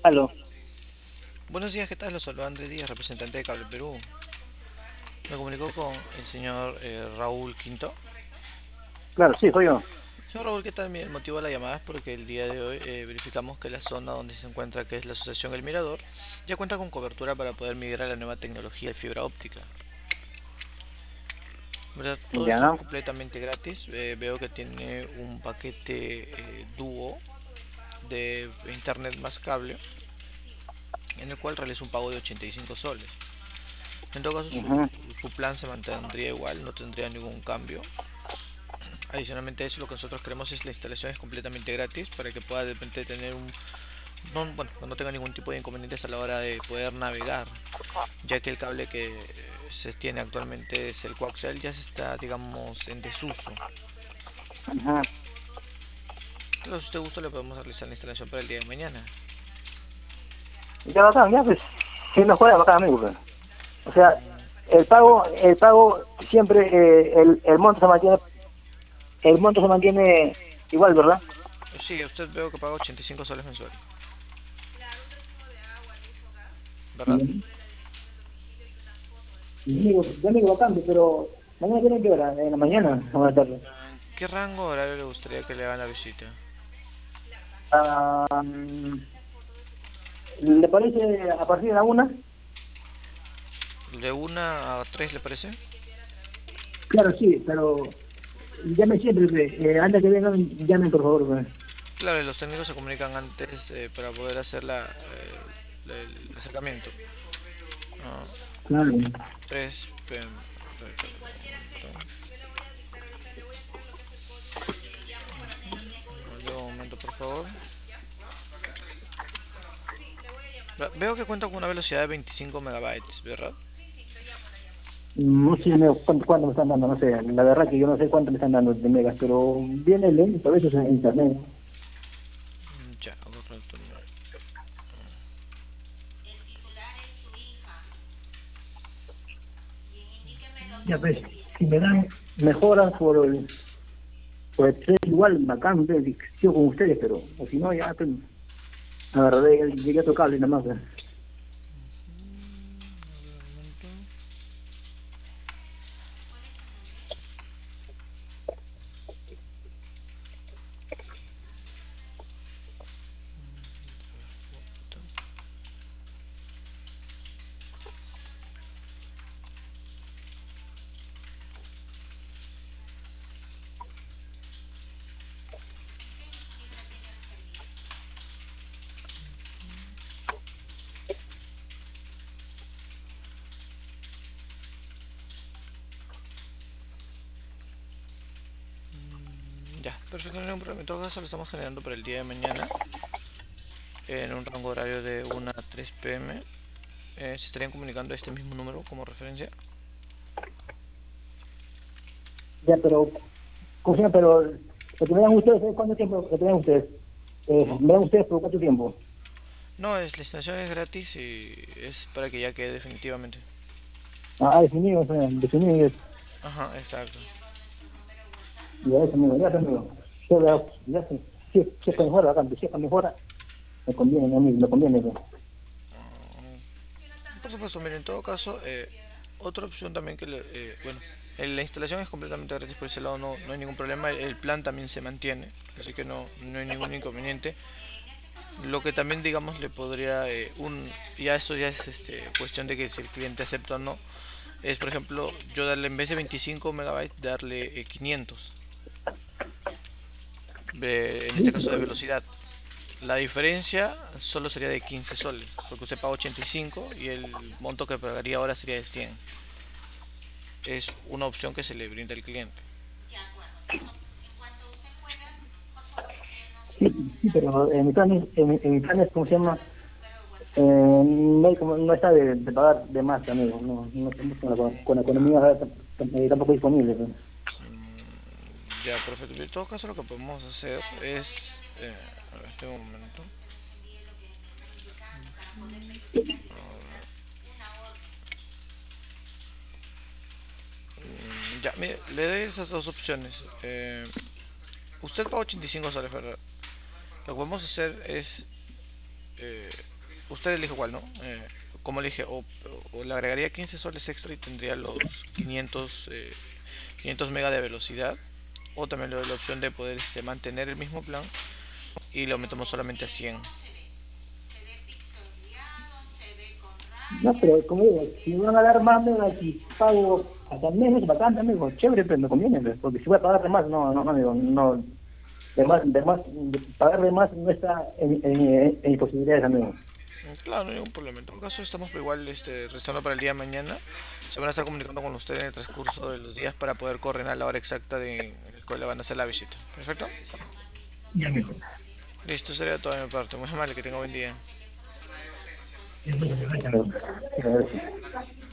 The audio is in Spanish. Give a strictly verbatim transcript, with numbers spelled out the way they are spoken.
Aló. Buenos días, ¿qué tal? Los saluda Andrés Díaz, representante de Cable Perú. Me comunico con el señor eh, Raúl Quinto. Claro, sí, soy yo. Señor Raúl, ¿qué tal? Mi- El motivo de la llamada es porque el día de hoy eh, verificamos que la zona donde se encuentra, que es la Asociación El Mirador, ya cuenta con cobertura para poder migrar a la nueva tecnología de fibra óptica. ¿Verdad? Todo esto es Ya. completamente gratis. Eh, veo que tiene un paquete eh, dúo de internet más cable, en el cual realiza un pago de ochenta y cinco soles. En todo caso, su, Ujú. su plan se mantendría igual, no tendría ningún cambio. Adicionalmente a eso, lo que nosotros queremos es la instalación es completamente gratis para que pueda de repente tener un no, bueno, no tenga ningún tipo de inconvenientes a la hora de poder navegar, ya que el cable que se tiene actualmente es el coaxial, ya se está, digamos, en desuso. Ujú. Entonces, si usted gusta, le podemos realizar la instalación para el día de mañana. Ya bacán, ya pues. Sí, mejora bacán, amigo, pues. O sea, el pago, el pago siempre, eh, el, el monto se mantiene, el monto se mantiene igual, ¿verdad? Sí, usted veo que paga ochenta y cinco soles mensual, ¿verdad? Bien. Amigo, ya amigo, bacán, pues, pero mañana tienen que hora, en la mañana o en la tarde. ¿Qué rango horario le gustaría que le hagan la visita? Ah, mm, ¿le parece a partir de la una? ¿De una a tres le parece? Claro, sí, pero llamen siempre, pues. Eh, antes que vengan, llamen por favor, pues. Claro, y los técnicos se comunican antes eh, para poder hacer la, eh, la- el acercamiento. Ah, Claro. tres pm. Un momento, por favor. Veo que cuenta con una velocidad de veinticinco megabytes, ¿verdad? No sé amigo, cuánto, cuánto me están dando, no sé. La verdad que yo no sé cuánto me están dando de megas, pero viene lento a veces en internet. Mm, Ya, correcto. Ya pues, si me dan mejoras por el, por el tres igual, bacán, pues, sigo con ustedes, pero o si no, ya pues, agarraré, llegué a otro cable nada más. Pues. Ya, perfecto. No hay ningún problema. En todo caso, lo estamos generando para el día de mañana en un rango horario de una a tres pm. Eh, se estarían comunicando a este mismo número como referencia. Ya, pero, ¿cómo se llama? Pero lo que me dan ustedes, ¿eh? ¿Cuánto tiempo lo que me dan ustedes? Eh, ¿Cómo? ¿Me dan ustedes por cuánto tiempo? No, es, la instalación es gratis y es para que ya quede definitivamente. Ah, definido, o sea, definido, Ajá, exacto. ya eso, amigo, ya, pues, amigo. Yo veo, ya, sí, sí, si es que Listo. mejora, bacán, si es que mejora, me conviene, amigo, me conviene, pues. Por supuesto, mire, en todo caso, eh, otra opción también que, le, eh, bueno, eh, la instalación es completamente gratis por ese lado, no, no hay ningún problema, el plan también se mantiene, así que no, no hay ningún inconveniente. Lo que también, digamos, le podría, eh, un, ya eso ya es este, cuestión de que si el cliente acepta o no, es por ejemplo, yo darle en vez de veinticinco megabytes, darle eh, quinientos, de- en Sí, este caso de pero velocidad. La diferencia solo sería de quince soles, porque usted paga ochenta y cinco y el monto que pagaría ahora sería de cien. Es una opción que se le brinda al cliente. sí, sí, pero en mi plan, es- en, mi- en mi plan es, ¿cómo se llama? Eh, no, hay como- no está de, de pagar de más, amigo. No, no estamos con la, con la economía ahora tam- tam- eh, tampoco disponible. Pues. Ya, perfecto. En todo caso, lo que podemos hacer es. Eh, a ver, este momento. Mm, Ya, mire, le doy esas dos opciones. Eh, usted paga ochenta y cinco soles, ¿verdad? Lo que podemos hacer es. eh, usted elige igual, ¿no? Eh, como le dije, o, o le agregaría quince soles extra y tendría los quinientos, eh, quinientos mega de velocidad. O también le doy la opción de poder este, mantener el mismo plan y lo aumentamos solamente a cien. No, pero como digo, si me van a dar más megas y pago hasta meses, bastante, amigo, chévere, pero me conviene, pues, porque si voy a pagar de más, no, no, no, amigo, no, de más, de más, de pagar de más no está en, en, en, en mis posibilidades, amigo. Claro, no hay ningún problema. En todo caso, estamos igual este, restando para el día de mañana. Se van a estar comunicando con usted en el transcurso de los días para poder coordinar la hora exacta de en la cual le van a hacer la visita. ¿Perfecto? Ya, amigo. Listo, sería todo de mi parte. Muy amable, que tenga buen día. Ya, muchas gracias, amigo. Muchas gracias.